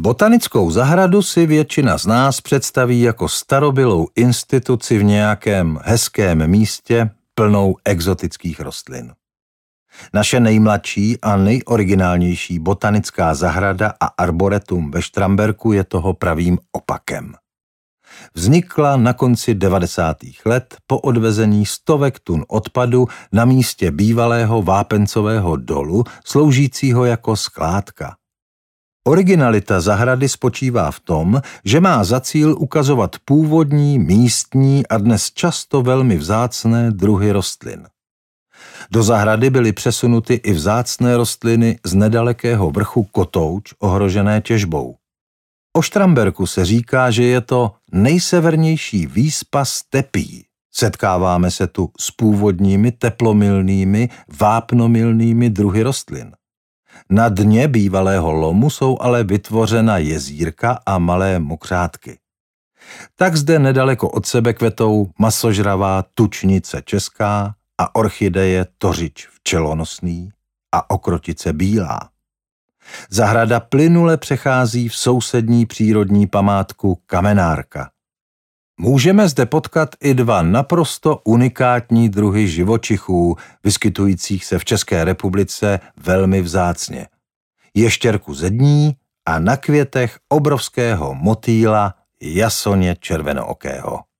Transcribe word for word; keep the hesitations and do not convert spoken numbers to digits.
Botanickou zahradu si většina z nás představí jako starobylou instituci v nějakém hezkém místě plnou exotických rostlin. Naše nejmladší a nejoriginálnější botanická zahrada a arboretum ve Štramberku je toho pravým opakem. Vznikla na konci devadesátých let po odvezení stovek tun odpadu na místě bývalého vápencového dolu, sloužícího jako skládka. Originalita zahrady spočívá v tom, že má za cíl ukazovat původní, místní a dnes často velmi vzácné druhy rostlin. Do zahrady byly přesunuty i vzácné rostliny z nedalekého vrchu Kotouč ohrožené těžbou. O Štramberku se říká, že je to nejsevernější výspa stepí. Setkáváme se tu s původními teplomilnými, vápnomilnými druhy rostlin. Na dně bývalého lomu jsou ale vytvořena jezírka a malé mokřátky. Tak zde nedaleko od sebe kvetou masožravá tučnice česká a orchideje tořič včelonosný a okrotice bílá. Zahrada plynule přechází v sousední přírodní památku Kamenárka. Můžeme zde potkat i dva naprosto unikátní druhy živočichů, vyskytujících se v České republice velmi vzácně. Ještěrku zední a na květech obrovského motýla jasoně červenookého.